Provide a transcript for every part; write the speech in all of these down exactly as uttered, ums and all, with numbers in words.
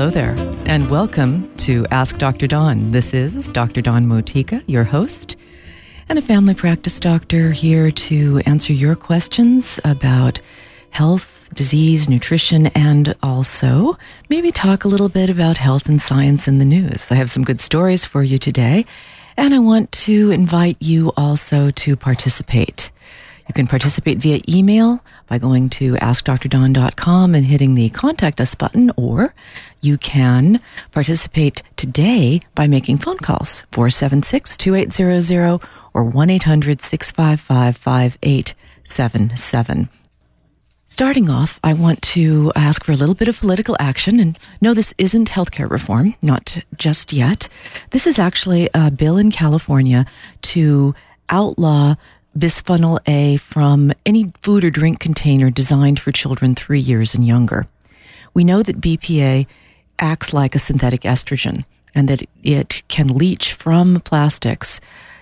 Hello there, and welcome to Ask Doctor Dawn. This is Doctor Dawn Motika, your host, and a family practice doctor here to answer your questions about health, disease, nutrition, and also maybe talk a little bit about health and science in the news. I have some good stories for you today, and I want to invite you also to participate. You can participate via email by going to ask dr dawn dot com and hitting the Contact Us button, or you can participate today by making phone calls, four seven six, two eight zero zero or one eight hundred, six five five, five eight seven seven. Starting off, I want to ask for a little bit of political action. And no, this isn't healthcare reform, not just yet. This is actually a bill in California to outlaw bisphenol A from any food or drink container designed for children three years and younger. We know that B P A acts like a synthetic estrogen and that it can leach from plastics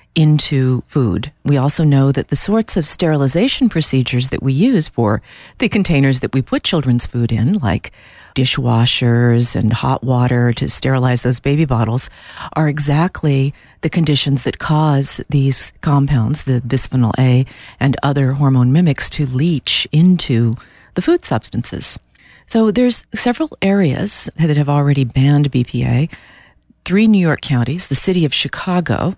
into food. We also know that the sorts of sterilization procedures that we use for the containers that we put children's food in, like dishwashers and hot water to sterilize those baby bottles, are exactly the conditions that cause these compounds, the bisphenol A and other hormone mimics, to leach into the food substances. So there's several areas that have already banned B P A. Three New York counties, the city of Chicago,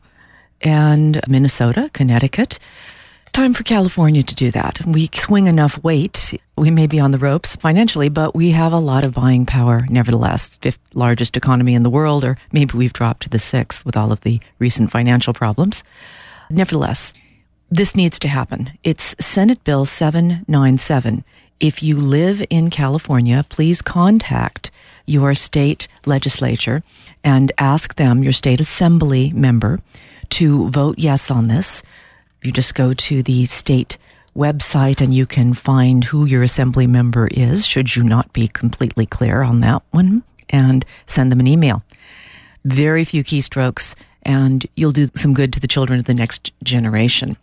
and Minnesota, Connecticut. It's time for California to do that. We swing enough weight. We may be on the ropes financially, but we have a lot of buying power nevertheless. Fifth largest economy in the world, or maybe we've dropped to the sixth with all of the recent financial problems. Nevertheless, this needs to happen. It's Senate Bill seven ninety-seven. If you live in California, please contact your state legislature and ask them, your state assembly member, to vote yes on this. You just go to the state website and you can find who your assembly member is, should you not be completely clear on that one, and send them an email. Very few keystrokes, and you'll do some good to the children of the next generation.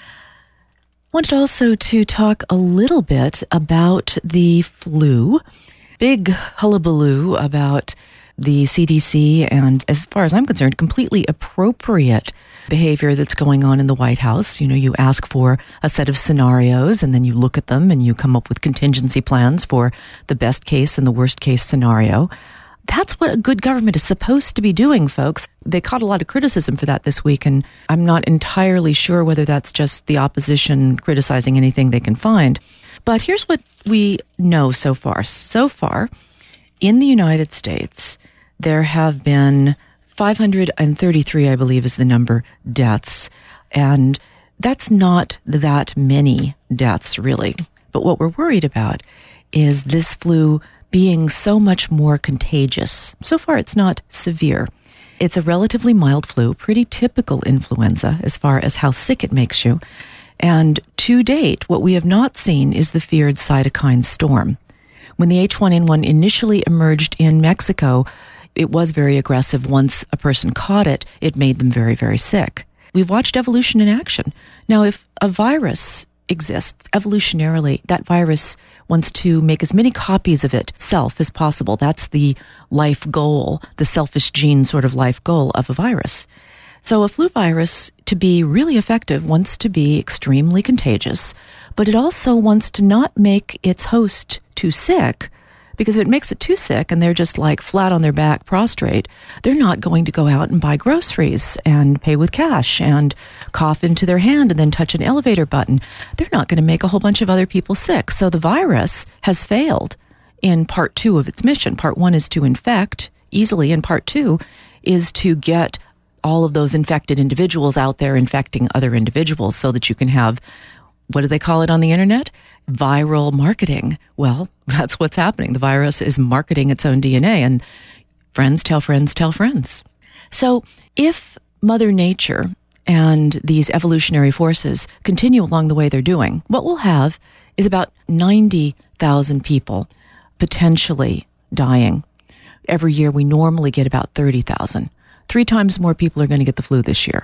Wanted also to talk a little bit about the flu. Big hullabaloo about the C D C and, as far as I'm concerned, completely appropriate behavior that's going on in the White House. You know, you ask for a set of scenarios and then you look at them and you come up with contingency plans for the best case and the worst case scenario. That's what a good government is supposed to be doing, folks. They caught a lot of criticism for that this week, and I'm not entirely sure whether that's just the opposition criticizing anything they can find. But here's what we know so far. So far, in the United States, there have been five hundred thirty-three, I believe is the number, deaths. And that's not that many deaths, really. But what we're worried about is this flu being so much more contagious. So far, it's not severe. It's a relatively mild flu, pretty typical influenza as far as how sick it makes you. And to date, what we have not seen is the feared cytokine storm. When the H one N one initially emerged in Mexico, it was very aggressive. Once a person caught it, it made them very, very sick. We've watched evolution in action. Now, if a virus exists evolutionarily, that virus wants to make as many copies of itself as possible. That's the life goal, the selfish gene sort of life goal of a virus. So a flu virus, to be really effective, wants to be extremely contagious, but it also wants to not make its host too sick, because if it makes it too sick and they're just like flat on their back, prostrate, they're not going to go out and buy groceries and pay with cash and cough into their hand and then touch an elevator button. They're not going to make a whole bunch of other people sick. So the virus has failed in part two of its mission. Part one is to infect easily, and part two is to get all of those infected individuals out there infecting other individuals so that you can have, what do they call it on the internet? Viral marketing. Well, that's what's happening. The virus is marketing its own D N A, and friends tell friends tell friends. So if Mother Nature and these evolutionary forces continue along the way they're doing, what we'll have is about ninety thousand people potentially dying. Every year we normally get about thirty thousand. Three times more people are going to get the flu this year.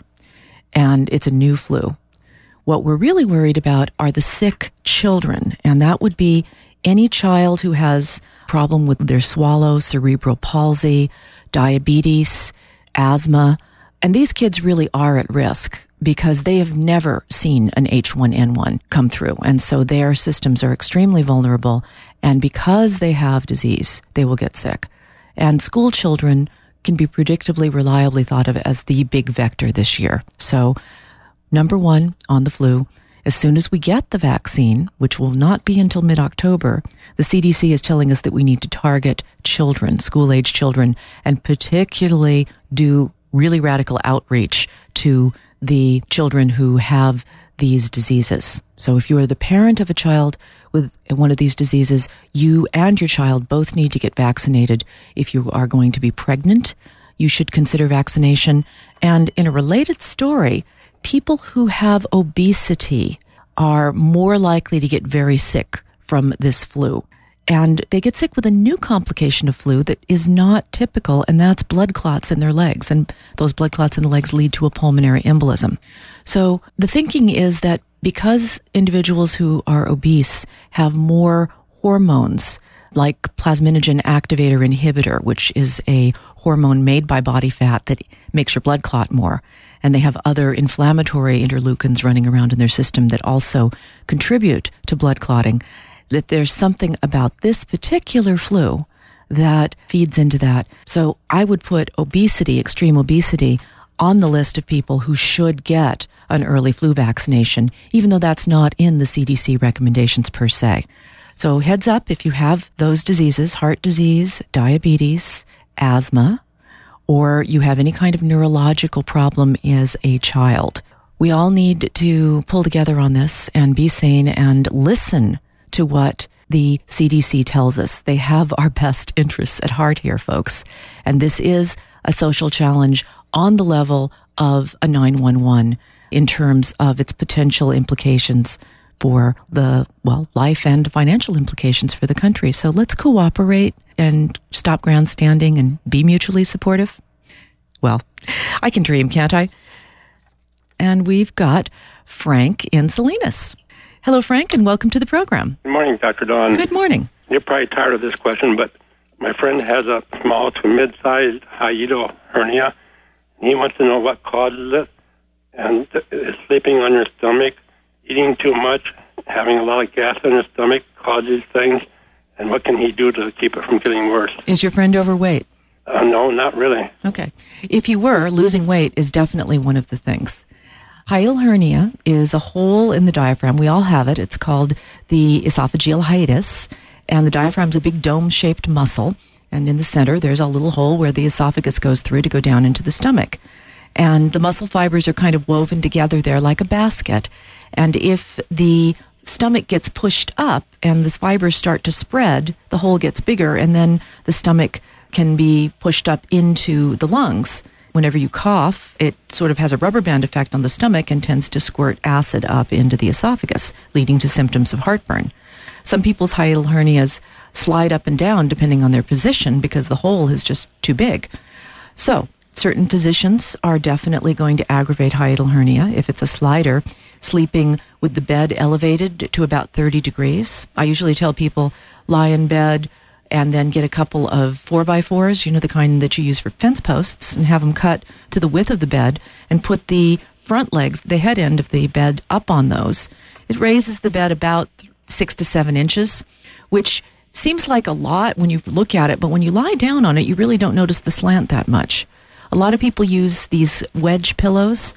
And it's a new flu. What we're really worried about are the sick children, and that would be any child who has problem with their swallow, cerebral palsy, diabetes, asthma, and these kids really are at risk because they have never seen an H one N one come through. And so their systems are extremely vulnerable. And because they have disease, they will get sick. And school children can be predictably, reliably thought of as the big vector this year. So number one on the flu, as soon as we get the vaccine, which will not be until mid-October, the C D C is telling us that we need to target children, school-age children, and particularly do really radical outreach to the children who have these diseases. So if you are the parent of a child with one of these diseases, you and your child both need to get vaccinated. If you are going to be pregnant, you should consider vaccination. And in a related story, people who have obesity are more likely to get very sick from this flu. And they get sick with a new complication of flu that is not typical, and that's blood clots in their legs. And those blood clots in the legs lead to a pulmonary embolism. So the thinking is that because individuals who are obese have more hormones, like plasminogen activator inhibitor, which is a hormone made by body fat that makes your blood clot more, and they have other inflammatory interleukins running around in their system that also contribute to blood clotting, that there's something about this particular flu that feeds into that. So I would put obesity, extreme obesity, on the list of people who should get an early flu vaccination, even though that's not in the C D C recommendations per se. So heads up if you have those diseases, heart disease, diabetes, asthma, or you have any kind of neurological problem as a child. We all need to pull together on this and be sane and listen to what the C D C tells us. They have our best interests at heart here, folks. And this is a social challenge on the level of a nine one one in terms of its potential implications for the, well, life and financial implications for the country. So let's cooperate and stop grandstanding and be mutually supportive. Well, I can dream, can't I? And we've got Frank in Salinas. Hello, Frank, and welcome to the program. Good morning, Doctor Dawn. Good morning. You're probably tired of this question, but my friend has a small to mid-sized hiatal hernia. He wants to know what causes it, and is sleeping on your stomach, eating too much, having a lot of gas in his stomach causes things, and what can he do to keep it from getting worse? Is your friend overweight? Uh, no, not really. Okay. If you were, losing weight is definitely one of the things. Hiatal hernia is a hole in the diaphragm. We all have it. It's called the esophageal hiatus, and the diaphragm is a big dome-shaped muscle, and in the center there's a little hole where the esophagus goes through to go down into the stomach. And the muscle fibers are kind of woven together there like a basket. And if the stomach gets pushed up and the fibers start to spread, the hole gets bigger, and then the stomach can be pushed up into the lungs. Whenever you cough, it sort of has a rubber band effect on the stomach and tends to squirt acid up into the esophagus, leading to symptoms of heartburn. Some people's hiatal hernias slide up and down depending on their position because the hole is just too big. So, certain physicians are definitely going to aggravate hiatal hernia if it's a slider, sleeping with the bed elevated to about thirty degrees. I usually tell people lie in bed and then get a couple of four by fours, you know, the kind that you use for fence posts, and have them cut to the width of the bed and put the front legs, the head end of the bed, up on those. It raises the bed about six to seven inches, which seems like a lot when you look at it, but when you lie down on it, you really don't notice the slant that much. A lot of people use these wedge pillows,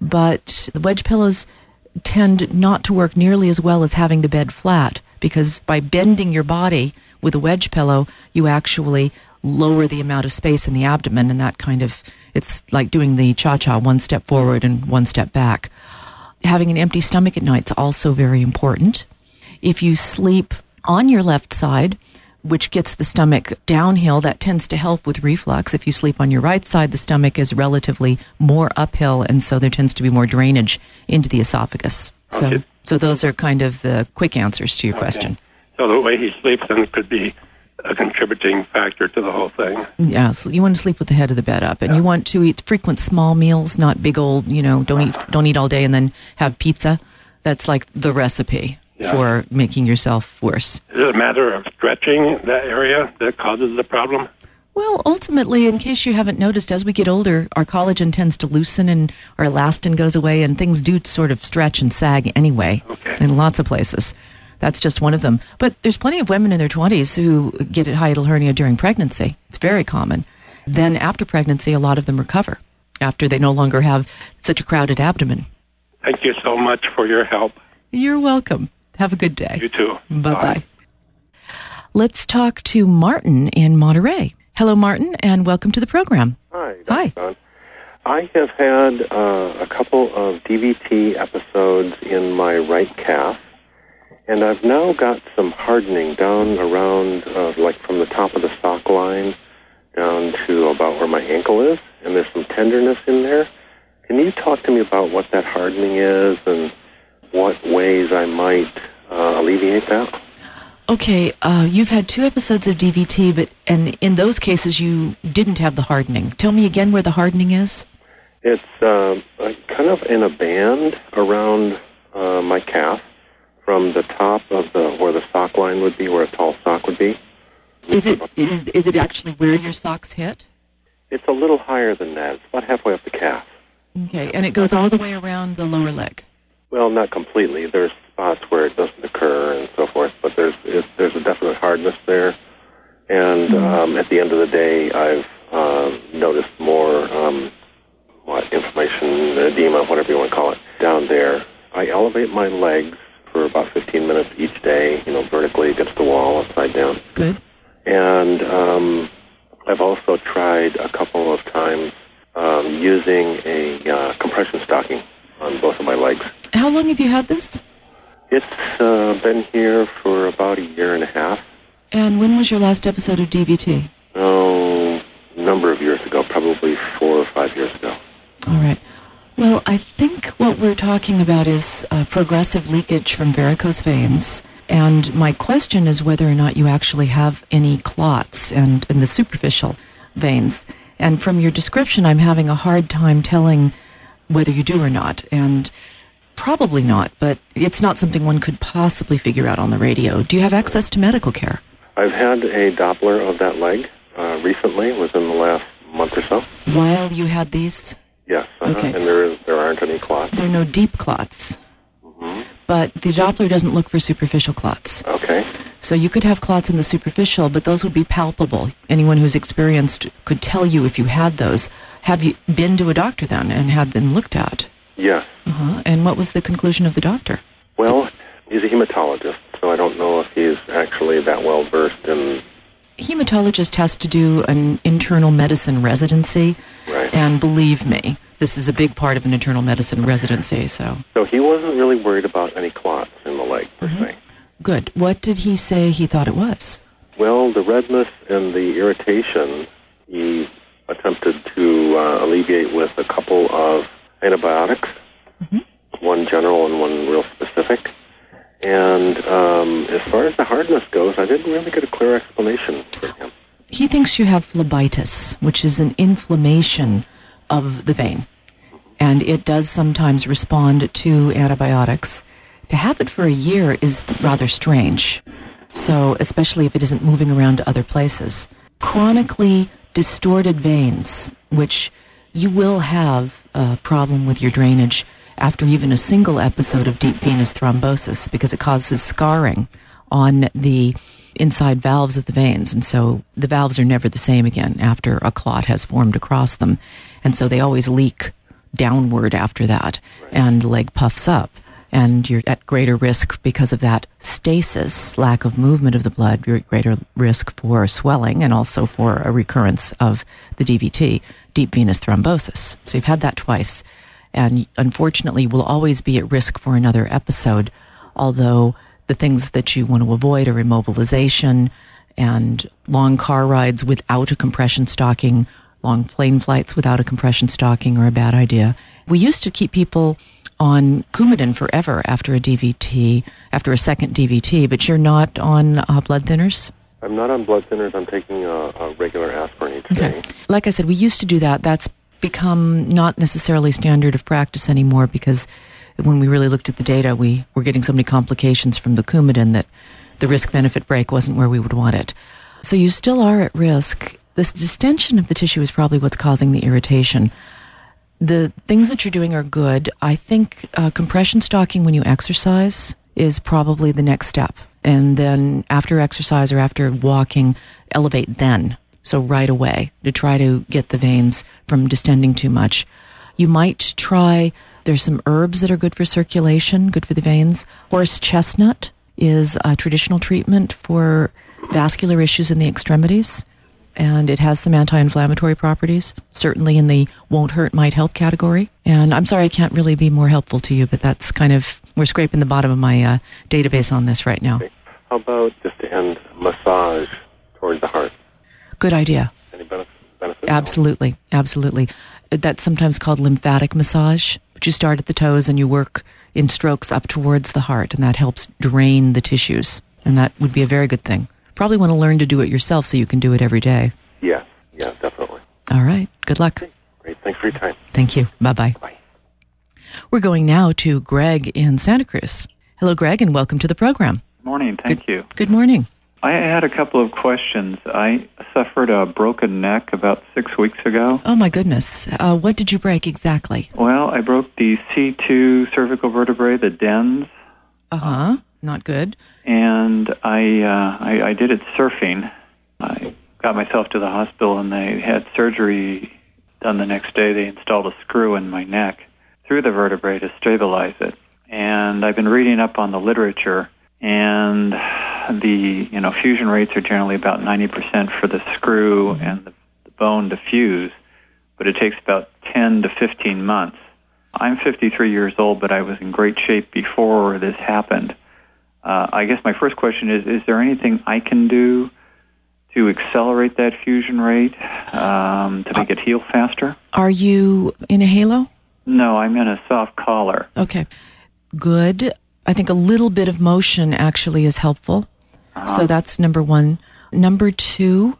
but the wedge pillows tend not to work nearly as well as having the bed flat, because by bending your body with a wedge pillow, you actually lower the amount of space in the abdomen, and that kind of, it's like doing the cha-cha, one step forward and one step back. Having an empty stomach at night is also very important. If you sleep on your left side, which gets the stomach downhill, that tends to help with reflux. If you sleep on your right side, the stomach is relatively more uphill, and so there tends to be more drainage into the esophagus. So, okay. so those are kind of the quick answers to your okay. question. So the way he sleeps then could be a contributing factor to the whole thing. Yeah, so you want to sleep with the head of the bed up, and yeah. you want to eat frequent small meals, not big old, you know, don't eat don't eat all day and then have pizza. That's like the recipe. Yeah. for making yourself worse. Is it a matter of stretching that area that causes the problem? Well, ultimately, in case you haven't noticed, as we get older, our collagen tends to loosen and our elastin goes away, and things do sort of stretch and sag anyway Okay. in lots of places. That's just one of them. But there's plenty of women in their twenties who get hiatal hernia during pregnancy. It's very common. Then after pregnancy, a lot of them recover after they no longer have such a crowded abdomen. Thank you so much for your help. You're welcome. Have a good day. You too. Bye-bye. Let's talk to Martin in Monterey. Hello, Martin, and welcome to the program. Hi. Hi. Doctor Don. I have had uh, a couple of D V T episodes in my right calf, and I've now got some hardening down around, uh, like from the top of the sock line down to about where my ankle is, and there's some tenderness in there. Can you talk to me about what that hardening is and what ways I might uh, alleviate that? Okay, uh, you've had two episodes of D V T, but and in those cases you didn't have the hardening. Tell me again where the hardening is. It's uh, kind of in a band around uh, my calf, from the top of the where the sock line would be, where a tall sock would be. Is it is is it actually where your socks hit? It's a little higher than that. It's about halfway up the calf. Okay, and it goes all the way around the lower leg. Well, not completely. There's spots where it doesn't occur and so forth, but there's it, there's a definite hardness there. And um, at the end of the day, I've um, noticed more um, what inflammation, edema, whatever you want to call it, down there. I elevate my legs for about fifteen minutes each day, you know, vertically against the wall, upside down. Good. And um, I've also tried a couple of times um, using a uh, compression stocking on both of my legs. How long have you had this? It's uh, been here for about a year and a half. And when was your last episode of D V T? Oh, a number of years ago, probably four or five years ago. All right. Well, I think what we're talking about is uh, progressive leakage from varicose veins. And my question is whether or not you actually have any clots and in the superficial veins. And from your description, I'm having a hard time telling whether you do or not. And probably not, but it's not something one could possibly figure out on the radio. Do you have access to medical care? I've had a Doppler of that leg uh, recently, within the last month or so. While you had these? Yes, uh-huh. Okay. And there is there aren't any clots. There are no deep clots. Mm-hmm. But the Doppler doesn't look for superficial clots. Okay. So you could have clots in the superficial, but those would be palpable. Anyone who's experienced could tell you if you had those. Have you been to a doctor then and had them looked at? Yes. Uh-huh. And what was the conclusion of the doctor? Well, he's a hematologist, so I don't know if he's actually that well versed in... Hematologist has to do an internal medicine residency. Right. And believe me, this is a big part of an internal medicine residency, so... So he wasn't really worried about any clots in the leg, per Mm-hmm. se. Good. What did he say he thought it was? Well, the redness and the irritation, he attempted to uh, alleviate with a couple of antibiotics, Mm-hmm. one general and one real specific. And um, as far as the hardness goes, I didn't really get a clear explanation from him. He thinks you have phlebitis, which is an inflammation of the vein. And it does sometimes respond to antibiotics. To have it for a year is rather strange. So, especially if it isn't moving around to other places. Chronically distorted veins, which you will have a problem with your drainage after even a single episode of deep venous thrombosis, because it causes scarring on the inside valves of the veins. And so the valves are never the same again after a clot has formed across them. And so they always leak downward after that, and the leg puffs up. And you're at greater risk because of that stasis, lack of movement of the blood. You're at greater risk for swelling and also for a recurrence of the D V T, deep venous thrombosis. So you've had that twice. And unfortunately, will always be at risk for another episode, although the things that you want to avoid are immobilization and long car rides without a compression stocking, long plane flights without a compression stocking are a bad idea. We used to keep people on Coumadin forever after a D V T, after a second D V T, but you're not on uh, blood thinners? I'm not on blood thinners. I'm taking a, a regular aspirin each day. Okay. Like I said, we used to do that. That's become not necessarily standard of practice anymore because when we really looked at the data, we were getting so many complications from the Coumadin that the risk-benefit break wasn't where we would want it. So you still are at risk. This distension of the tissue is probably what's causing the irritation. The things that you're doing are good. I think uh, compression stocking when you exercise is probably the next step. And then after exercise or after walking, elevate then. So right away to try to get the veins from distending too much. You might try, there's some herbs that are good for circulation, good for the veins. Horse chestnut is a traditional treatment for vascular issues in the extremities. And it has some anti-inflammatory properties, certainly in the won't hurt, might help category. And I'm sorry I can't really be more helpful to you, but that's kind of, we're scraping the bottom of my uh, database on this right now. How about, just to end, massage toward the heart? Good idea. Any benefits? benefits? Absolutely, absolutely. That's sometimes called lymphatic massage, but you start at the toes and you work in strokes up towards the heart, and that helps drain the tissues. And that would be a very good thing. Probably want to learn to do it yourself so you can do it every day. Yeah, yeah, definitely. All right. Good luck. Okay. Great. Thanks for your time. Thank you. Bye-bye. Bye. We're going now to Greg in Santa Cruz. Hello, Greg, and welcome to the program. Morning. Thank good, you. Good morning. I had a couple of questions. I suffered a broken neck about six weeks ago. Oh, my goodness. Uh, what did you break exactly? Well, I broke the C two cervical vertebrae, the dens. Uh-huh. Not good. And I, uh, I I did it surfing. I got myself to the hospital, and they had surgery done the next day. They installed a screw in my neck through the vertebrae to stabilize it. And I've been reading up on the literature, and the you know fusion rates are generally about ninety percent for the screw mm-hmm. and the, the bone to fuse, but it takes about ten to fifteen months. I'm fifty-three years old, but I was in great shape before this happened. Uh, I guess my first question is, is there anything I can do to accelerate that fusion rate, um, to make it heal faster? Are you in a halo? No, I'm in a soft collar. Okay. Good. I think a little bit of motion actually is helpful. Uh-huh. So that's number one. Number two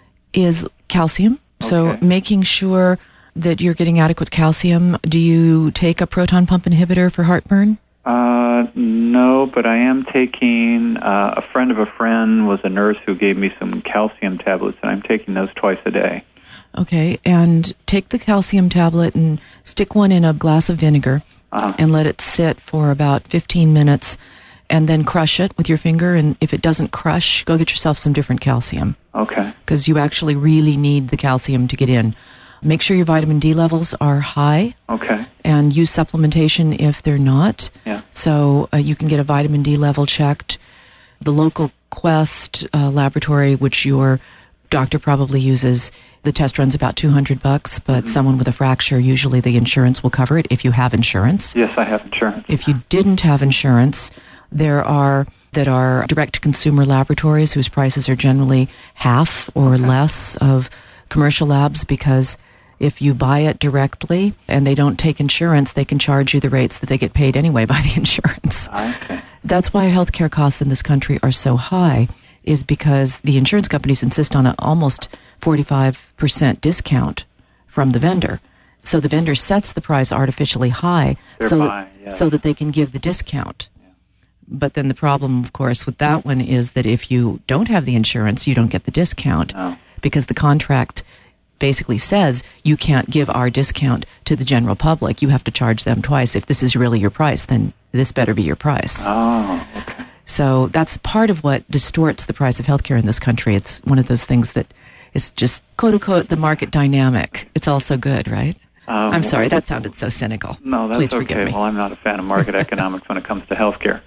is calcium. Okay. So making sure that you're getting adequate calcium. Do you take a proton pump inhibitor for heartburn? Uh, no, but I am taking, uh, a friend of a friend was a nurse who gave me some calcium tablets, and I'm taking those twice a day. Okay, and take the calcium tablet and stick one in a glass of vinegar uh-huh. and let it sit for about fifteen minutes, and then crush it with your finger, and if it doesn't crush, go get yourself some different calcium. Okay. Because you actually really need the calcium to get in. Make sure your vitamin D levels are high. Okay. And use supplementation if they're not. Yeah. So uh, you can get a vitamin D level checked. The local Quest uh, laboratory, which your doctor probably uses, the test runs about two hundred bucks, but mm-hmm. someone with a fracture, usually the insurance will cover it if you have insurance. Yes, I have insurance. If you didn't have insurance, there are that are direct-to-consumer laboratories whose prices are generally half or okay. less of commercial labs, because if you buy it directly and they don't take insurance, they can charge you the rates that they get paid anyway by the insurance. Okay. That's why healthcare costs in this country are so high, is because the insurance companies insist on an almost forty-five percent discount from the vendor. So the vendor sets the price artificially high so, that, yeah. so that they can give the discount. Yeah. But then the problem, of course, with that one is that if you don't have the insurance, you don't get the discount. No. Because the contract basically says you can't give our discount to the general public. You have to charge them twice. If this is really your price, then this better be your price. Oh, okay. So that's part of what distorts the price of healthcare in this country. It's one of those things that is just, quote-unquote, the market dynamic. It's also good, right? Um, I'm sorry, that sounded so cynical. No, that's Please okay. forgive me. Well, I'm not a fan of market economics when it comes to healthcare.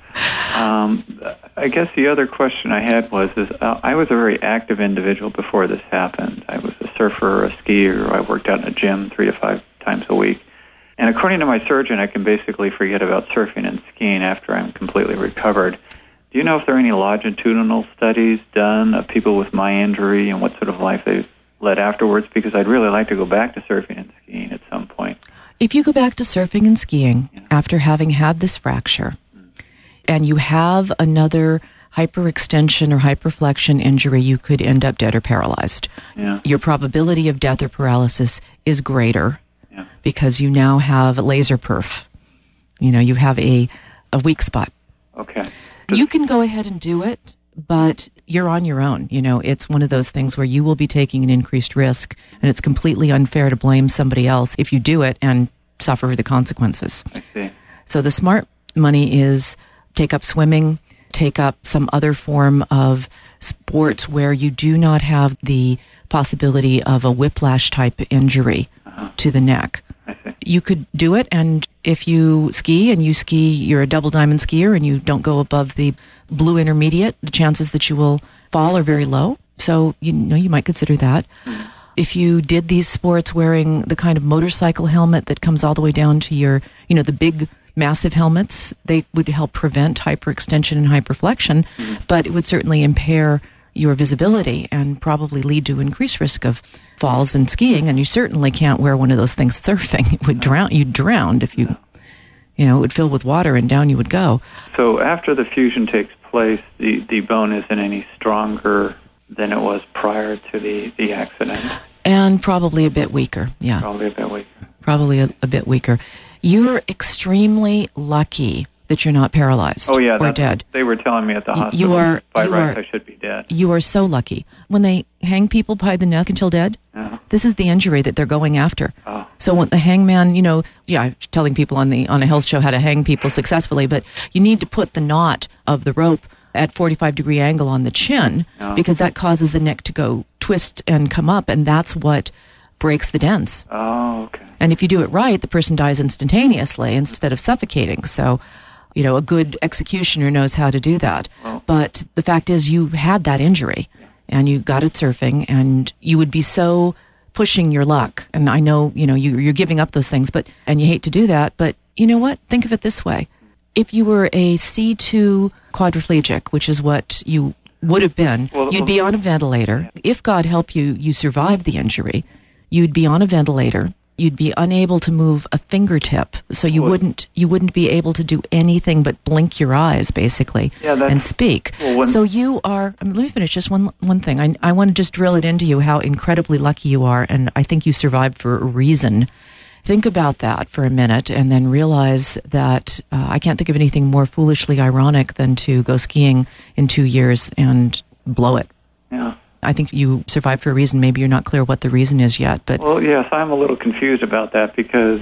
Um, I guess the other question I had was, is uh, I was a very active individual before this happened. I was a surfer, a skier. I worked out in a gym three to five times a week. And according to my surgeon, I can basically forget about surfing and skiing after I'm completely recovered. Do you know if there are any longitudinal studies done of people with my injury and what sort of life they've led afterwards? Because I'd really like to go back to surfing and skiing at some point. If you go back to surfing and skiing yeah. after having had this fracture, mm. and you have another hyperextension or hyperflexion injury, you could end up dead or paralyzed. Yeah. Your probability of death or paralysis is greater yeah. because you now have laser perf You know, you have a, a weak spot. Okay. You can go ahead and do it, but you're on your own. You know, it's one of those things where you will be taking an increased risk, and it's completely unfair to blame somebody else if you do it and suffer the consequences. I see. So the smart money is take up swimming, take up some other form of sports where you do not have the possibility of a whiplash type injury uh-huh. to the neck. I see. You could do it, and if you ski and you ski, you're a double diamond skier and you don't go above the blue intermediate, the chances that you will fall are very low. So, you know, you might consider that. Mm-hmm. If you did these sports wearing the kind of motorcycle helmet that comes all the way down to your, you know, the big massive helmets, they would help prevent hyperextension and hyperflexion, mm-hmm. but it would certainly impair your visibility and probably lead to increased risk of falls in skiing. And you certainly can't wear one of those things surfing. It would drown. You'd drown if you, you know, it would fill with water and down you would go. So after the fusion takes place, the, the bone isn't any stronger than it was prior to the, the accident? And probably a bit weaker, yeah. Probably a bit weaker. Probably a, a bit weaker. You're extremely lucky that you're not paralyzed oh, yeah, or dead. They were telling me at the hospital, you are, by you rights are, I should be dead. You are so lucky. When they hang people by the neck until dead, uh-huh. this is the injury that they're going after. Oh. So when the hangman, you know, yeah, I'm telling people on the on a health show how to hang people successfully, but you need to put the knot of the rope at forty-five degree angle on the chin oh. because that causes the neck to go twist and come up, and that's what breaks the dents. Oh, okay. And if you do it right, the person dies instantaneously instead of suffocating. So, you know, a good executioner knows how to do that. Well, but the fact is you had that injury and you got it surfing, and you would be so pushing your luck. And I know, you know, you, you're giving up those things, but, and you hate to do that, but you know what? Think of it this way. If you were a C two quadriplegic, which is what you would have been, well, you'd be on a ventilator. If God help you, you survived the injury, you'd be on a ventilator. You'd be unable to move a fingertip, so you well, wouldn't you wouldn't be able to do anything but blink your eyes, basically, yeah, and speak. Well, when, so you are. I mean, let me finish just one one thing. I I want to just drill it into you how incredibly lucky you are, and I think you survived for a reason. Think about that for a minute, and then realize that uh, I can't think of anything more foolishly ironic than to go skiing in two years and blow it. Yeah. I think you survived for a reason. Maybe you're not clear what the reason is yet. But well, yes, I'm a little confused about that because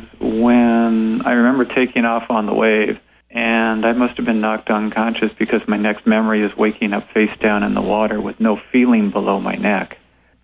when I remember taking off on the wave, and I must have been knocked unconscious because my next memory is waking up face down in the water with no feeling below my neck.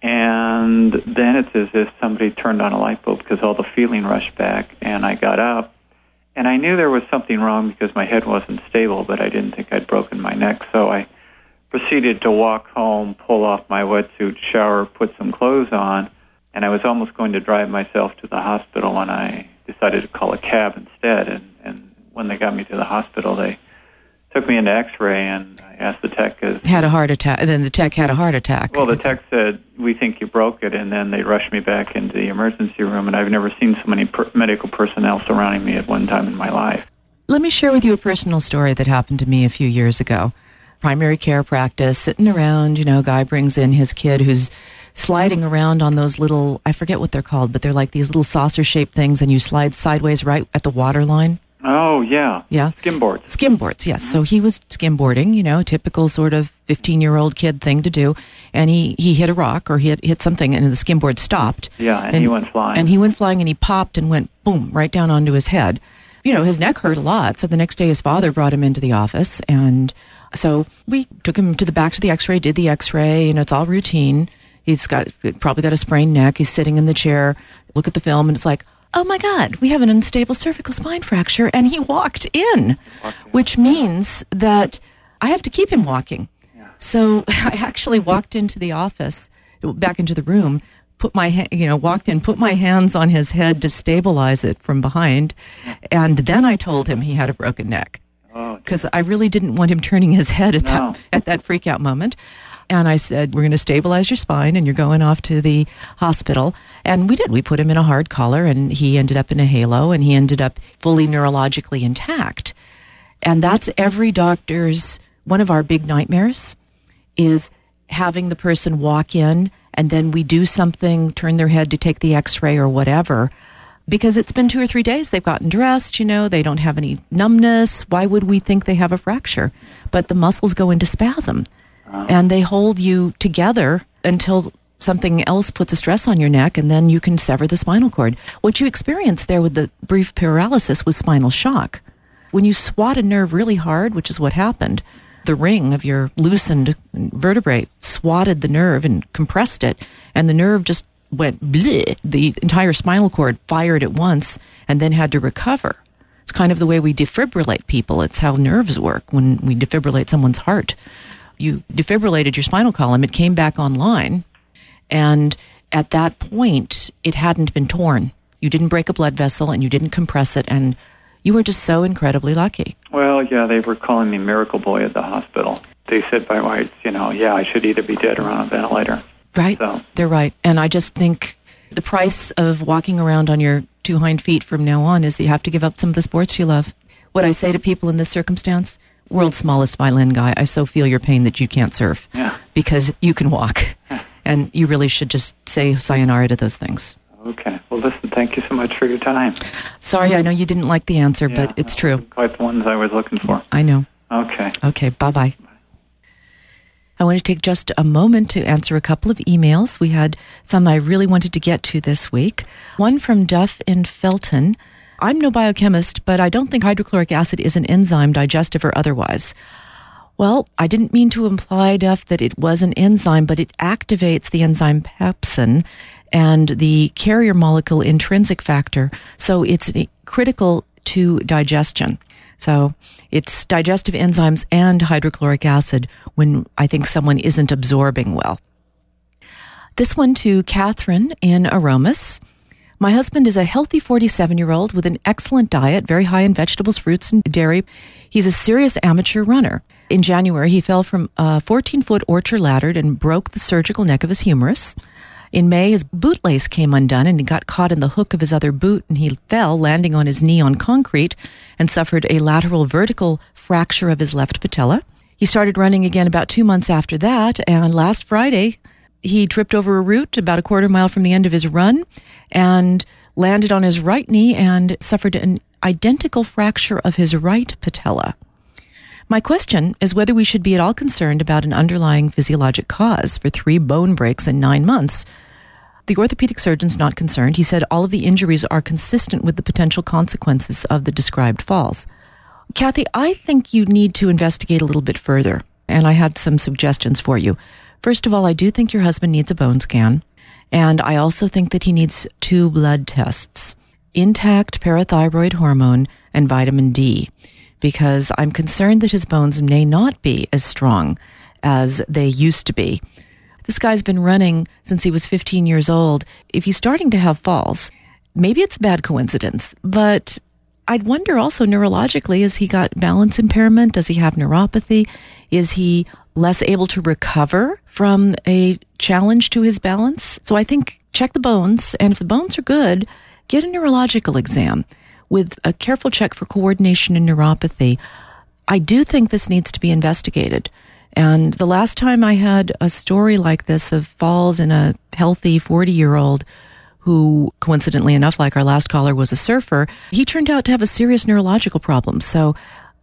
And then it's as if somebody turned on a light bulb because all the feeling rushed back, and I got up. And I knew there was something wrong because my head wasn't stable, but I didn't think I'd broken my neck, so I proceeded to walk home, pull off my wetsuit, shower, put some clothes on, and I was almost going to drive myself to the hospital when I decided to call a cab instead. And, and when they got me to the hospital, they took me into X-ray, and I asked the tech... Cause, had a heart attack, and then the tech had a heart attack. Well, the tech said, we think you broke it, and then they rushed me back into the emergency room, and I've never seen so many per- medical personnel surrounding me at one time in my life. Let me share with you a personal story that happened to me a few years ago. Primary care practice, sitting around, you know, a guy brings in his kid who's sliding around on those little, I forget what they're called, but they're like these little saucer-shaped things, and you slide sideways right at the water line. Oh, yeah. Yeah. Skimboards. Skimboards, yes. Mm-hmm. So he was skimboarding, you know, typical sort of fifteen-year-old kid thing to do, and he, he hit a rock or he hit, hit something, and the skimboard stopped. Yeah, and, and he went flying. And he went flying, and he popped and went, boom, right down onto his head. You know, his neck hurt a lot, so the next day his father brought him into the office, and... So we took him to the back to the X-ray, did the X-ray, and it's all routine. He's got probably got a sprained neck. He's sitting in the chair, look at the film, and it's like, oh my God, we have an unstable cervical spine fracture, and he walked in, which means that I have to keep him walking. Yeah. So I actually walked into the office, back into the room, put my, ha- you know, walked in, put my hands on his head to stabilize it from behind, and then I told him he had a broken neck. Because I really didn't want him turning his head at no. that at that freak out moment. And I said, we're going to stabilize your spine and you're going off to the hospital. And we did. We put him in a hard collar, and he ended up in a halo, and he ended up fully neurologically intact. And that's every doctor's, one of our big nightmares is having the person walk in and then we do something, turn their head to take the X-ray or whatever. because it's been two or three days. They've gotten dressed, you know, they don't have any numbness. Why would we think they have a fracture? But the muscles go into spasm, uh-huh. and they hold you together until something else puts a stress on your neck, and then you can sever the spinal cord. What you experienced there with the brief paralysis was spinal shock. When you swat a nerve really hard, which is what happened, the ring of your loosened vertebrae swatted the nerve and compressed it, and the nerve just went bleh. The entire spinal cord fired at once and then had to recover. It's kind of the way we defibrillate people. It's how nerves work when we defibrillate someone's heart. You defibrillated your spinal column, it came back online, and at that point, it hadn't been torn. You didn't break a blood vessel and you didn't compress it, and you were just so incredibly lucky. Well, yeah, they were calling me Miracle Boy at the hospital. They said by rights, you know, yeah, I should either be dead or on a ventilator. Right. So. They're right. And I just think the price of walking around on your two hind feet from now on is that you have to give up some of the sports you love. What I say to people in this circumstance, world's smallest violin guy, I so feel your pain that you can't surf. Yeah. Because you can walk. Yeah. And you really should just say sayonara to those things. Okay. Well, listen, thank you so much for your time. Sorry, I know you didn't like the answer, yeah, but it's true. Quite the ones I was looking for. I know. Okay. Okay, bye-bye. I want to take just a moment to answer a couple of emails. We had some I really wanted to get to this week. One from Duff in Felton. I'm no biochemist, but I don't think hydrochloric acid is an enzyme, digestive or otherwise. Well, I didn't mean to imply, Duff, that it was an enzyme, but it activates the enzyme pepsin and the carrier molecule intrinsic factor. So it's critical to digestion. So it's digestive enzymes and hydrochloric acid when I think someone isn't absorbing well. This one to Catherine in Aromas. My husband is a healthy forty-seven-year-old with an excellent diet, very high in vegetables, fruits, and dairy. He's a serious amateur runner. In January, he fell from a fourteen-foot orchard ladder and broke the surgical neck of his humerus. In May, his bootlace came undone and he got caught in the hook of his other boot, and he fell, landing on his knee on concrete, and suffered a lateral vertical fracture of his left patella. He started running again about two months after that, and last Friday, he tripped over a root about a quarter mile from the end of his run and landed on his right knee and suffered an identical fracture of his right patella. My question is whether we should be at all concerned about an underlying physiologic cause for three bone breaks in nine months. The orthopedic surgeon's not concerned. He said all of the injuries are consistent with the potential consequences of the described falls. Kathy, I think you need to investigate a little bit further, and I had some suggestions for you. First of all, I do think your husband needs a bone scan, and I also think that he needs two blood tests, intact parathyroid hormone and vitamin D, because I'm concerned that his bones may not be as strong as they used to be. This guy's been running since he was fifteen years old. If he's starting to have falls, maybe it's a bad coincidence, but I'd wonder also neurologically, has he got balance impairment? Does he have neuropathy? Is he less able to recover from a challenge to his balance? So I think check the bones, and if the bones are good, get a neurological exam with a careful check for coordination and neuropathy. I do think this needs to be investigated. And the last time I had a story like this of falls in a healthy forty-year-old who, coincidentally enough, like our last caller, was a surfer, he turned out to have a serious neurological problem. So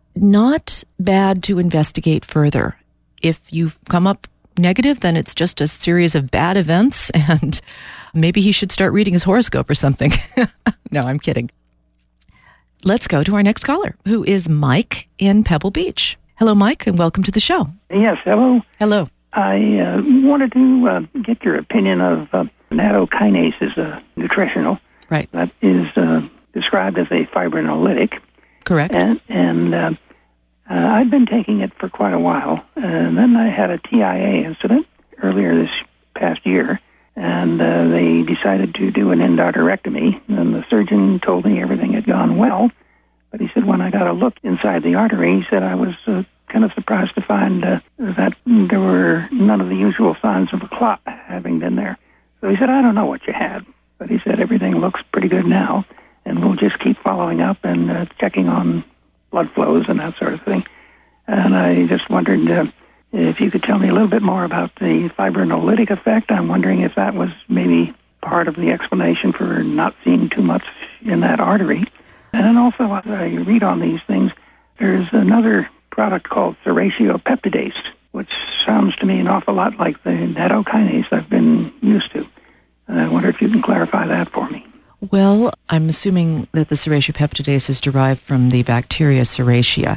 not bad to investigate further. If you've come up negative, then it's just a series of bad events, and maybe he should start reading his horoscope or something. No, I'm kidding. Let's go to our next caller, who is Mike in Pebble Beach. Hello, Mike, and welcome to the show. Yes, hello. Hello. I uh, wanted to uh, get your opinion of uh, nattokinase is a nutritional. Right. That is uh, described as a fibrinolytic. Correct. And, and uh, uh, I've been taking it for quite a while. And then I had a T I A incident earlier this past year, and uh, they decided to do an endarterectomy. And the surgeon told me everything had gone well. But he said when I got a look inside the artery, he said I was uh, kind of surprised to find uh, that there were none of the usual signs of a clot having been there. So he said, I don't know what you had. But he said everything looks pretty good now, and we'll just keep following up and uh, checking on blood flows and that sort of thing. And I just wondered uh, if you could tell me a little bit more about the fibrinolytic effect. I'm wondering if that was maybe part of the explanation for not seeing too much in that artery. And then also, as I read on these things, there's another product called serratiopeptidase, which sounds to me an awful lot like the nattokinase I've been used to. And I wonder if you can clarify that for me. Well, I'm assuming that the serratiopeptidase is derived from the bacteria Serratia,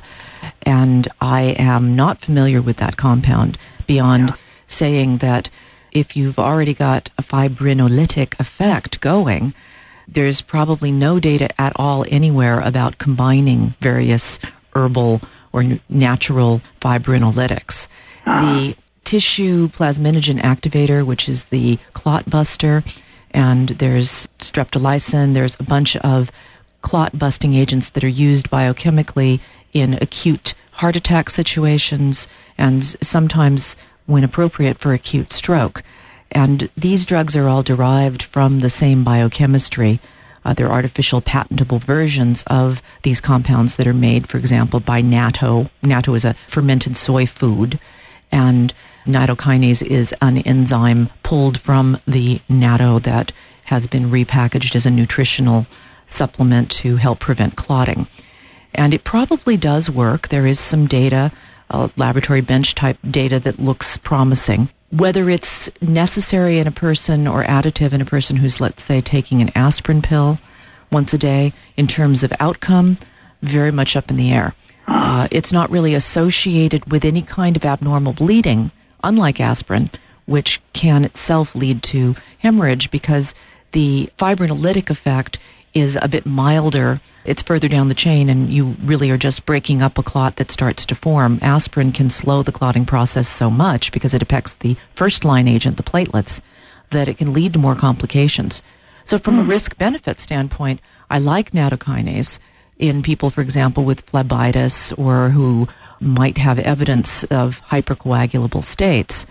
and I am not familiar with that compound beyond yeah. saying that if you've already got a fibrinolytic effect going, there's probably no data at all anywhere about combining various herbal or natural fibrinolytics. Uh-huh. The tissue plasminogen activator, which is the clot buster, and there's streptolysin, there's a bunch of clot-busting agents that are used biochemically in acute heart attack situations and sometimes, when appropriate, for acute stroke. And these drugs are all derived from the same biochemistry. Uh, they're artificial patentable versions of these compounds that are made, for example, by natto. Natto is a fermented soy food, and nattokinase is an enzyme pulled from the natto that has been repackaged as a nutritional supplement to help prevent clotting. And it probably does work. There is some data, uh, laboratory bench type data that looks promising. Whether it's necessary in a person or additive in a person who's, let's say, taking an aspirin pill once a day, in terms of outcome, very much up in the air. Uh, it's not really associated with any kind of abnormal bleeding, unlike aspirin, which can itself lead to hemorrhage because the fibrinolytic effect is a bit milder. It's further down the chain, and you really are just breaking up a clot that starts to form. Aspirin can slow the clotting process so much because it affects the first-line agent, the platelets, that it can lead to more complications. So from a risk-benefit standpoint, I like nattokinase in people, for example, with phlebitis or who might have evidence of hypercoagulable states.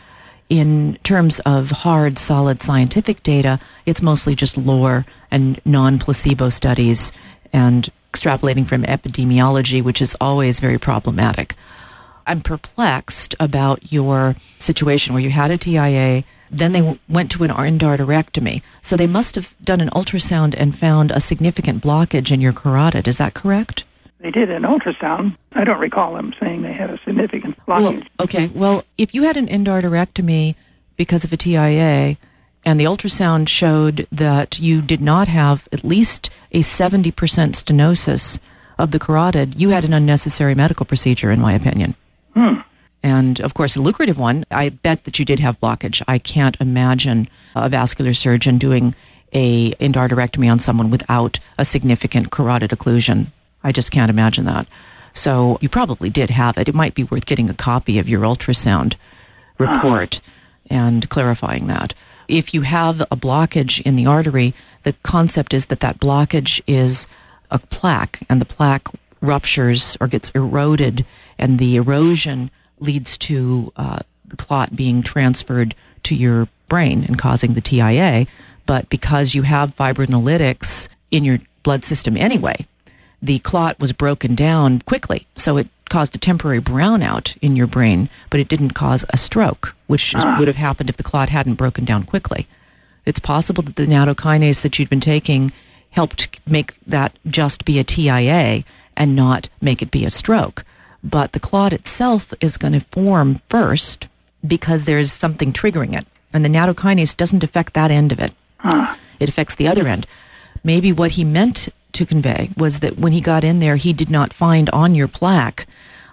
In terms of hard, solid scientific data, it's mostly just lore and non-placebo studies and extrapolating from epidemiology, which is always very problematic. I'm perplexed about your situation where you had a T I A, then they w- went to an endarterectomy. So they must have done an ultrasound and found a significant blockage in your carotid. Is that correct? They did an ultrasound. I don't recall them saying they had a significant blockage. Well, okay. Well, if you had an endarterectomy because of a T I A, and the ultrasound showed that you did not have at least a seventy percent stenosis of the carotid, you had an unnecessary medical procedure, in my opinion. Hmm. And, of course, a lucrative one. I bet that you did have blockage. I can't imagine a vascular surgeon doing a endarterectomy on someone without a significant carotid occlusion. I just can't imagine that. So you probably did have it. It might be worth getting a copy of your ultrasound report and clarifying that. If you have a blockage in the artery, the concept is that that blockage is a plaque, and the plaque ruptures or gets eroded, and the erosion leads to uh, the clot being transferred to your brain and causing the T I A. But because you have fibrinolytics in your blood system anyway, the clot was broken down quickly, so it caused a temporary brownout in your brain, but it didn't cause a stroke, which ah. would have happened if the clot hadn't broken down quickly. It's possible that the nattokinase that you'd been taking helped make that just be a T I A and not make it be a stroke. But the clot itself is going to form first because there's something triggering it, and the nattokinase doesn't affect that end of it. Ah. It affects the other end. Maybe what he meant to convey was that when he got in there, he did not find on your plaque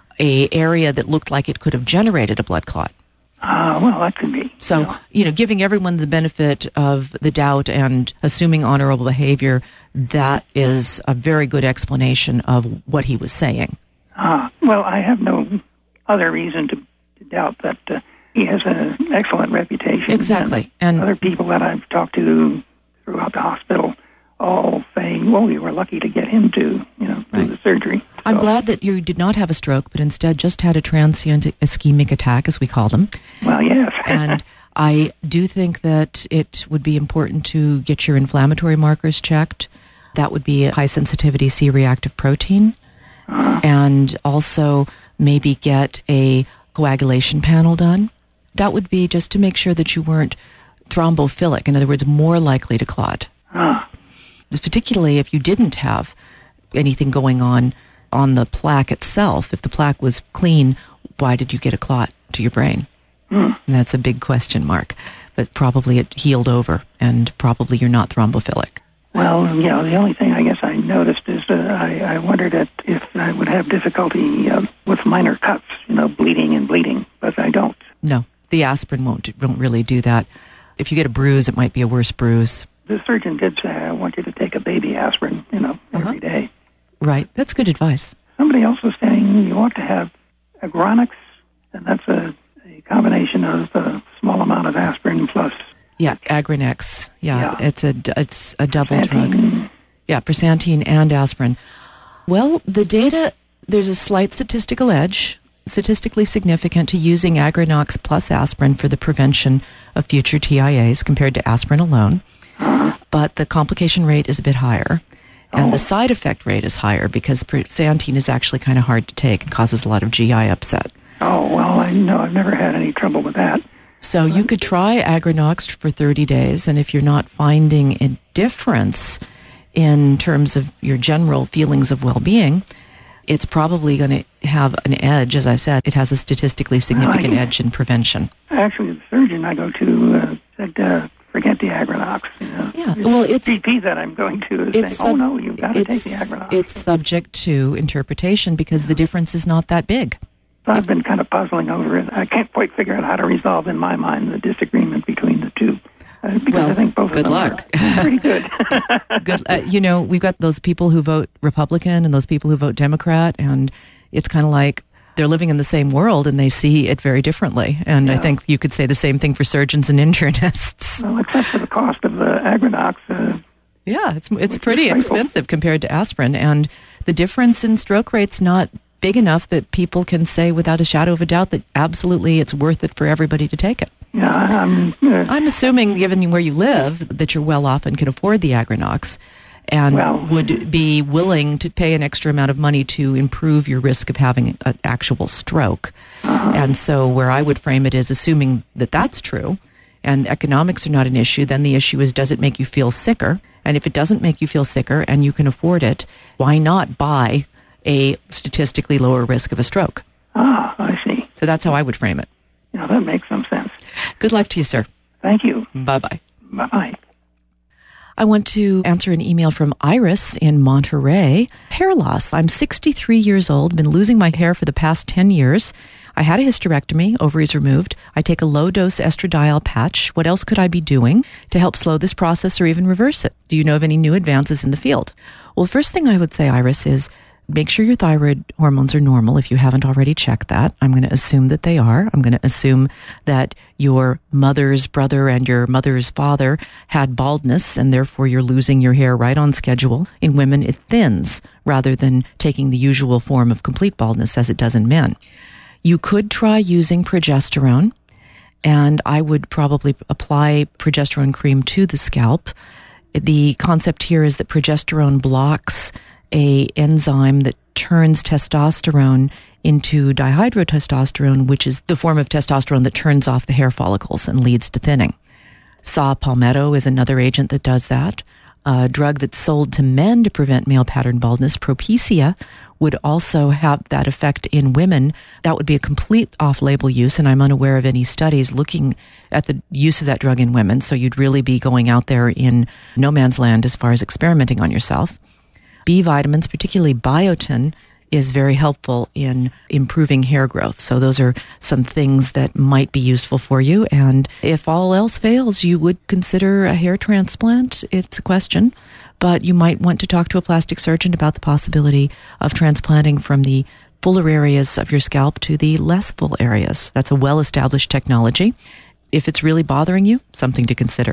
a area that looked like it could have generated a blood clot. Ah, uh, well, that could be. So, yeah. you know, giving everyone the benefit of the doubt and assuming honorable behavior, that is a very good explanation of what he was saying. Ah, well, I have no other reason to, to doubt that uh, he has an excellent reputation. Exactly. And, and other people that I've talked to throughout the hospital all saying, well, we were lucky to get him to, you know, do right. the surgery. So, I'm glad that you did not have a stroke, but instead just had a transient ischemic attack, as we call them. Well, yes. And I do think that it would be important to get your inflammatory markers checked. That would be a high-sensitivity C-reactive protein. Uh-huh. And also maybe get a coagulation panel done. That would be just to make sure that you weren't thrombophilic, in other words, more likely to clot. Uh-huh. particularly if you didn't have anything going on on the plaque itself. If the plaque was clean, why did you get a clot to your brain? Hmm. And that's a big question mark. But probably it healed over, and probably you're not thrombophilic. Well, you know, the only thing I guess I noticed is uh, I, I wondered at if I would have difficulty uh, with minor cuts, you know, bleeding and bleeding, but I don't. No, the aspirin won't, won't really do that. If you get a bruise, it might be a worse bruise. The surgeon did say, I want you to take a baby aspirin, you know, every uh-huh. day. Right, that's good advice. Somebody else was saying you ought to have Agronix, and that's a, a combination of a small amount of aspirin plus... Yeah, Agronix. Yeah, Yeah. it's a it's a double Prasantine. drug. Yeah, Prasantine and aspirin. Well, the data, there's a slight statistical edge, statistically significant to using Agronix plus aspirin for the prevention of future T I As compared to aspirin alone. Uh-huh. But the complication rate is a bit higher, and Oh. the side effect rate is higher because Prasantine is actually kind of hard to take and causes a lot of G I upset. Oh, well, I know I've never had any trouble with that. So you could try Agronix for thirty days, and if you're not finding a difference in terms of your general feelings of well-being, it's probably going to have an edge. As I said, it has a statistically significant Right. edge in prevention. Actually, the surgeon I go to uh, said, uh, forget the Agronix. You know. Yeah, well, it's- G P that I'm going to is It's saying, oh, sub- no, you've got to take it's, the Agronix. it's subject to interpretation because the difference is not that big. So I've been kind of puzzling over it. I can't quite figure out how to resolve, in my mind, the disagreement between the two. Uh, because Well, I think both good of them luck. are pretty good. Good, uh, you know, we've got those people who vote Republican and those people who vote Democrat, and it's kind of like they're living in the same world and they see it very differently. And Yeah. I think you could say the same thing for surgeons and internists. Well, except for the cost of the Agronix. Uh, Yeah, it's it's Which pretty is frightful. expensive compared to aspirin, and the difference in stroke rate's not big enough that people can say without a shadow of a doubt that absolutely it's worth it for everybody to take it. yeah, I'm, uh, I'm assuming, given where you live, that you're well off and can afford the Agronix and Well- would be willing to pay an extra amount of money to improve your risk of having an actual stroke. Uh-huh. And so where I would frame it is assuming that that's true and economics are not an issue, then the issue is, does it make you feel sicker? And if it doesn't make you feel sicker and you can afford it, why not buy a statistically lower risk of a stroke? ah, I see. So that's how I would frame it. Yeah, that makes some sense. Good luck to you, sir. Thank you. Bye-bye. Bye-bye. I want to answer an email from Iris in Monterey. Hair loss. I'm sixty-three years old, been losing my hair for the past ten years. I had a hysterectomy, ovaries removed. I take a low-dose estradiol patch. What else could I be doing to help slow this process or even reverse it? Do you know of any new advances in the field? Well, the first thing I would say, Iris, is make sure your thyroid hormones are normal if you haven't already checked that. I'm going to assume that they are. I'm going to assume that your mother's brother and your mother's father had baldness, and therefore you're losing your hair right on schedule. In women, it thins rather than taking the usual form of complete baldness as it does in men. You could try using progesterone, and I would probably apply progesterone cream to the scalp. The concept here is that progesterone blocks a enzyme that turns testosterone into dihydrotestosterone, which is the form of testosterone that turns off the hair follicles and leads to thinning. Saw palmetto is another agent that does that. A drug that's sold to men to prevent male pattern baldness, Propecia, would also have that effect in women. That would be a complete off-label use, and I'm unaware of any studies looking at the use of that drug in women, so you'd really be going out there in no man's land as far as experimenting on yourself. B vitamins, particularly biotin, is very helpful in improving hair growth. So those are some things that might be useful for you. And if all else fails, you would consider a hair transplant. It's a question, but you might want to talk to a plastic surgeon about the possibility of transplanting from the fuller areas of your scalp to the less full areas. That's a well-established technology. If it's really bothering you, something to consider.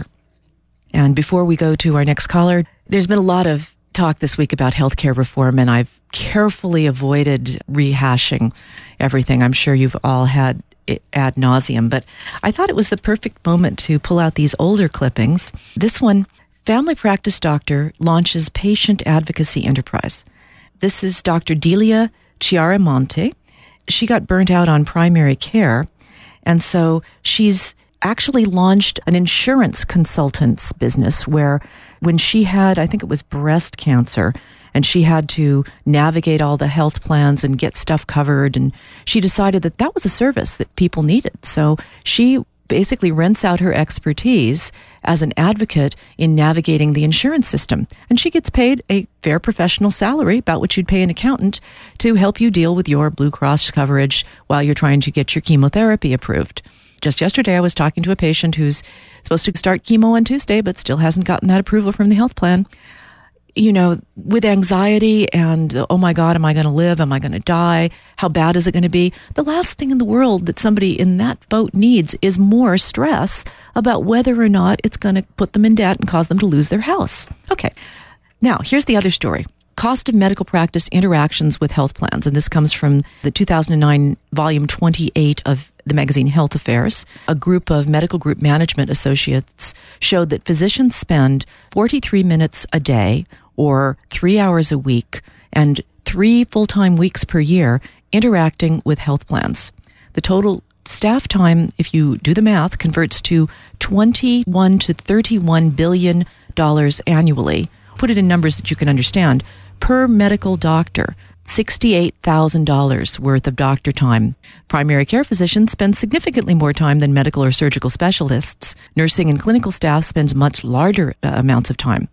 And before we go to our next caller, there's been a lot of talk this week about healthcare reform, and I've carefully avoided rehashing everything. I'm sure you've all had it ad nauseum, but I thought it was the perfect moment to pull out these older clippings. This one, family practice doctor launches patient advocacy enterprise. This is Doctor Delia Chiaramonte. She got burnt out on primary care, and so she's actually launched an insurance consultant's business where when she had, I think it was breast cancer, and she had to navigate all the health plans and get stuff covered. And she decided that that was a service that people needed. So she basically rents out her expertise as an advocate in navigating the insurance system. And she gets paid a fair professional salary, about what you'd pay an accountant, to help you deal with your Blue Cross coverage while you're trying to get your chemotherapy approved. Just yesterday, I was talking to a patient who's supposed to start chemo on Tuesday, but still hasn't gotten that approval from the health plan. You know, with anxiety and, oh my God, am I going to live? Am I going to die? How bad is it going to be? The last thing in the world that somebody in that boat needs is more stress about whether or not it's going to put them in debt and cause them to lose their house. Okay. Now, here's the other story. Cost of medical practice interactions with health plans. And this comes from the two thousand nine volume twenty-eight of the magazine Health Affairs. A group of medical group management associates showed that physicians spend forty-three minutes a day, or three hours a week, and three full-time weeks per year interacting with health plans. The total staff time, if you do the math, converts to twenty-one to thirty-one billion dollars annually. Put it in numbers that you can understand. Per medical doctor, sixty-eight thousand dollars worth of doctor time. Primary care physicians spend significantly more time than medical or surgical specialists. Nursing and clinical staff spends much larger uh, amounts of time.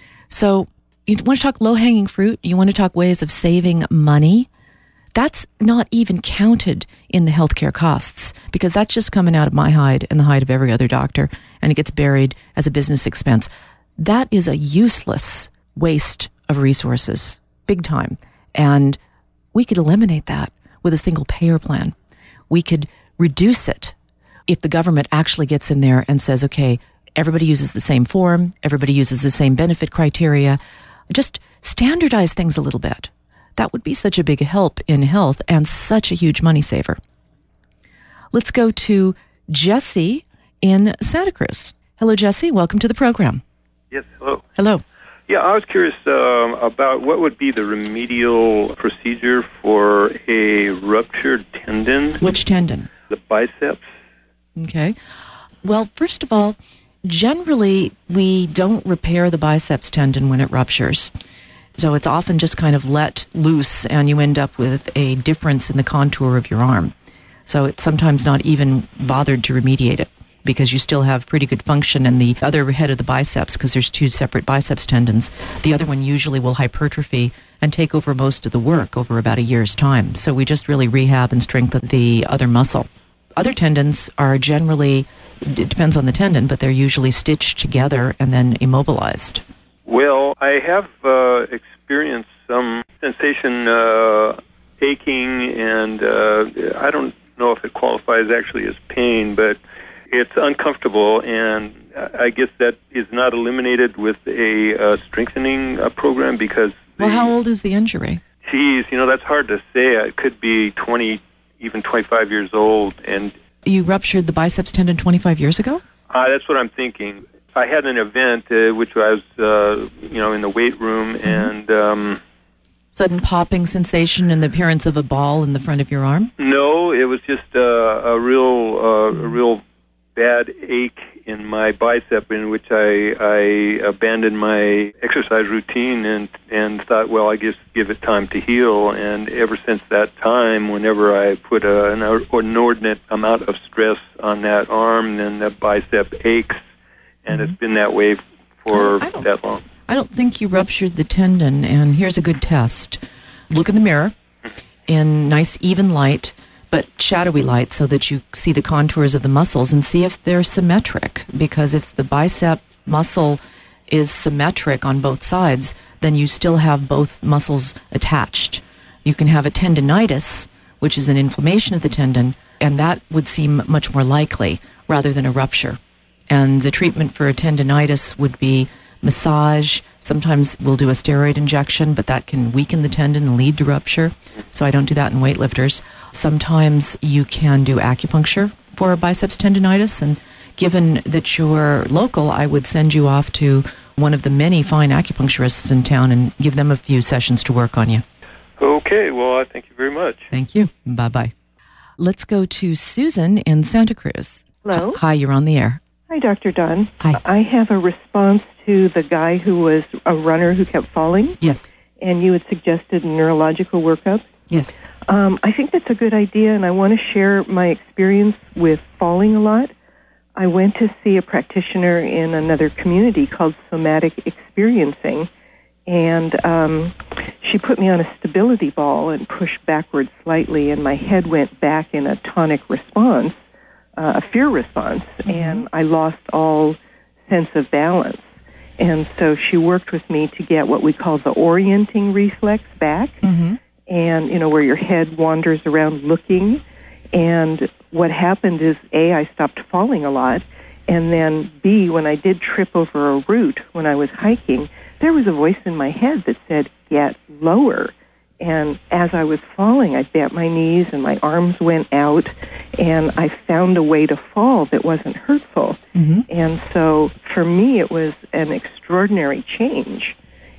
So, you want to talk low-hanging fruit? You want to talk ways of saving money? That's not even counted in the healthcare costs, because that's just coming out of my hide and the hide of every other doctor, and it gets buried as a business expense. That is a useless waste of resources, big time. And we could eliminate that with a single payer plan. We could reduce it if the government actually gets in there and says, okay, everybody uses the same form, everybody uses the same benefit criteria. Just standardize things a little bit. That would be such a big help in health and such a huge money saver. Let's go to Jesse in Santa Cruz. Hello, Jesse. Welcome to the program. Yes, hello. Hello. Yeah, I was curious um, about what would be the remedial procedure for a ruptured tendon. Which tendon? The biceps. Okay. Well, first of all, generally, we don't repair the biceps tendon when it ruptures. So it's often just kind of let loose, and you end up with a difference in the contour of your arm. So it's sometimes not even bothered to remediate it, because you still have pretty good function in the other head of the biceps, because there's two separate biceps tendons. The other one usually will hypertrophy and take over most of the work over about a year's time. So we just really rehab and strengthen the other muscle. Other tendons are generally, it depends on the tendon, but they're usually stitched together and then immobilized. Well, I have uh, experienced some sensation uh, aching, and uh, I don't know if it qualifies actually as pain, but it's uncomfortable, and I guess that is not eliminated with a uh, strengthening uh, program because... Well, how old is the injury? Geez, you know, that's hard to say. It could be twenty, even twenty-five years old. And you ruptured the biceps tendon twenty-five years ago? Uh, that's what I'm thinking. I had an event, uh, which was, uh, you know, in the weight room, mm-hmm. and... Um, Sudden popping sensation and the appearance of a ball in the front of your arm? No, it was just uh, a real, uh, a real... bad ache in my bicep, in which I, I abandoned my exercise routine and, and thought, well, I just give it time to heal. And ever since that time, whenever I put a, an inordinate amount of stress on that arm, then the bicep aches, and mm-hmm. it's been that way for that long. I don't think you ruptured the tendon, and here's a good test. Look in the mirror in nice even light, but shadowy light, so that you see the contours of the muscles and see if they're symmetric. Because if the bicep muscle is symmetric on both sides, then you still have both muscles attached. You can have a tendinitis, which is an inflammation of the tendon, and that would seem much more likely rather than a rupture. And the treatment for a tendinitis would be massage. Sometimes we'll do a steroid injection, but that can weaken the tendon and lead to rupture. So I don't do that in weightlifters. Sometimes you can do acupuncture for biceps tendinitis, and given that you're local, I would send you off to one of the many fine acupuncturists in town and give them a few sessions to work on you. Okay, well, I thank you very much. Thank you. Bye-bye. Let's go to Susan in Santa Cruz. Hello. Hi, you're on the air. Hi, Doctor Don. Hi. I have a response to the guy who was a runner who kept falling. Yes. And you had suggested a neurological workup. Yes. Um, I think that's a good idea, and I want to share my experience with falling a lot. I went to see a practitioner in another community called Somatic Experiencing, and um, she put me on a stability ball and pushed backwards slightly, and my head went back in a tonic response, uh, a fear response, mm-hmm. and I lost all sense of balance. And so she worked with me to get what we call the orienting reflex back, mm-hmm. and, you know, where your head wanders around looking. And what happened is, A, I stopped falling a lot, and then, B, when I did trip over a root when I was hiking, there was a voice in my head that said, get lower. And as I was falling, I bent my knees and my arms went out, and I found a way to fall that wasn't hurtful. Mm-hmm. And so for me, it was an extraordinary change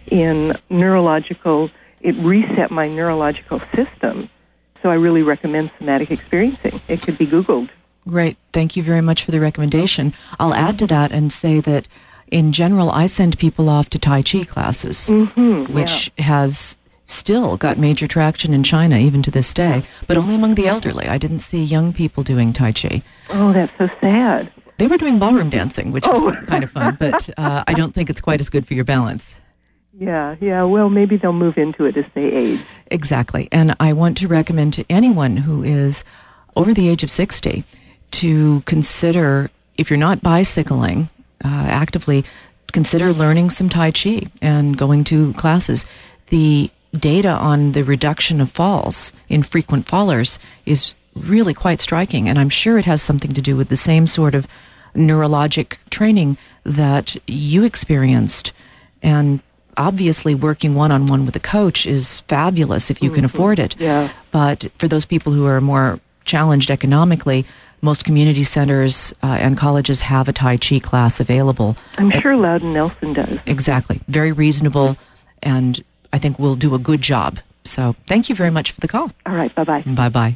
in neurological, it reset my neurological system. So I really recommend Somatic Experiencing. It could be Googled. Great. Thank you very much for the recommendation. I'll add to that and say that in general, I send people off to Tai Chi classes, mm-hmm, which yeah. has still got major traction in China, even to this day, but only among the elderly. I didn't see young people doing Tai Chi. Oh, that's so sad. They were doing ballroom dancing, which oh. was kind of fun, but uh, I don't think it's quite as good for your balance. Yeah, yeah, well, maybe they'll move into it as they age. Exactly, and I want to recommend to anyone who is over the age of sixty to consider, if you're not bicycling uh, actively, consider learning some Tai Chi and going to classes. The data on the reduction of falls in frequent fallers is really quite striking, and I'm sure it has something to do with the same sort of neurologic training that you experienced. And obviously working one-on-one with a coach is fabulous if you mm-hmm. can afford it. Yeah. But for those people who are more challenged economically, most community centers uh, and colleges have a Tai Chi class available. I'm uh, sure Loudon Nelson does. Exactly. Very reasonable, and I think we'll do a good job. So thank you very much for the call. All right. Bye-bye. Bye-bye.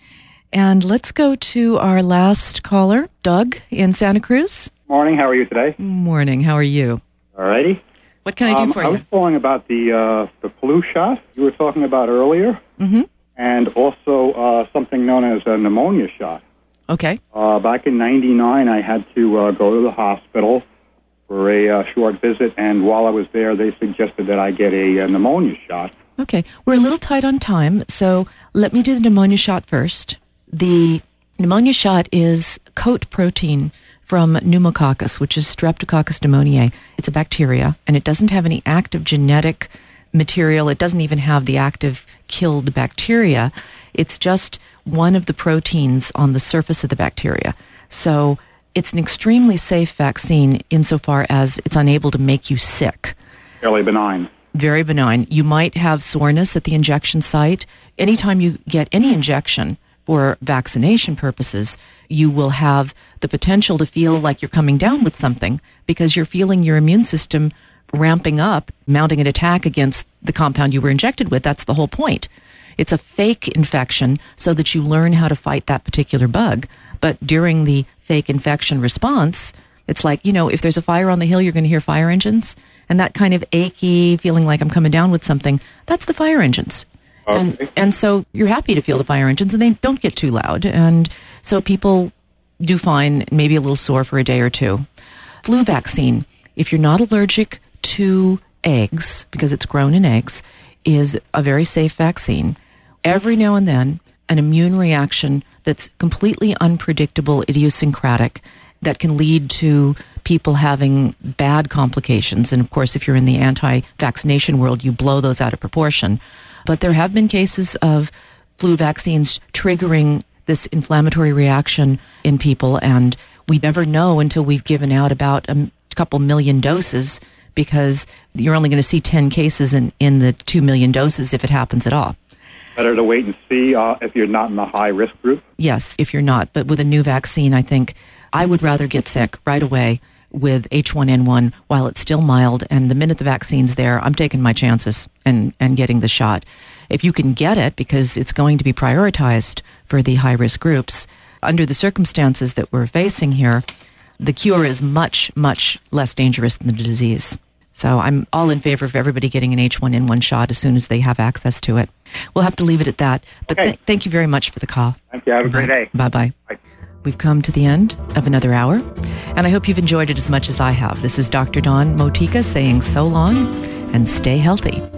And let's go to our last caller, Doug in Santa Cruz. Morning. How are you today? Morning. How are you? All righty. What can I do um, for I you? was calling about the uh, the flu shot you were talking about earlier, mm-hmm. and also uh, something known as a pneumonia shot. Okay. Uh, back in ninety-nine, I had to uh, go to the hospital for a uh, short visit, and while I was there, they suggested that I get a, a pneumonia shot. Okay. We're a little tight on time, so let me do the pneumonia shot first. The pneumonia shot is coat protein from pneumococcus, which is Streptococcus pneumoniae. It's a bacteria, and it doesn't have any active genetic material. It doesn't even have the active killed bacteria. It's just one of the proteins on the surface of the bacteria. So it's an extremely safe vaccine insofar as it's unable to make you sick. Fairly benign. Very benign. You might have soreness at the injection site. Anytime you get any injection for vaccination purposes, you will have the potential to feel like you're coming down with something because you're feeling your immune system ramping up, mounting an attack against the compound you were injected with. That's the whole point. It's a fake infection so that you learn how to fight that particular bug. But during the fake infection response, it's like, you know, if there's a fire on the hill, you're going to hear fire engines. And that kind of achy feeling like I'm coming down with something, that's the fire engines. Okay. And and so you're happy to feel the fire engines, and they don't get too loud. And so people do fine, maybe a little sore for a day or two. Flu vaccine, if you're not allergic to eggs, because it's grown in eggs, is a very safe vaccine. Every now and then, an immune reaction that's completely unpredictable, idiosyncratic, that can lead to people having bad complications. And of course, if you're in the anti-vaccination world, you blow those out of proportion. But there have been cases of flu vaccines triggering this inflammatory reaction in people, and we never know until we've given out about a couple million doses, because you're only going to see ten cases in, in the two million doses if it happens at all. Better to wait and see uh, if you're not in the high-risk group? Yes, if you're not. But with a new vaccine, I think I would rather get sick right away with H one N one while it's still mild, and the minute the vaccine's there, I'm taking my chances and, and getting the shot. If you can get it, because it's going to be prioritized for the high-risk groups, under the circumstances that we're facing here, the cure is much, much less dangerous than the disease. So I'm all in favor of everybody getting an H one N one shot as soon as they have access to it. We'll have to leave it at that. But Okay. th- thank you very much for the call. Thank you. Have a great day. Bye-bye. Bye. We've come to the end of another hour, and I hope you've enjoyed it as much as I have. This is Doctor Dawn Motika saying so long and stay healthy.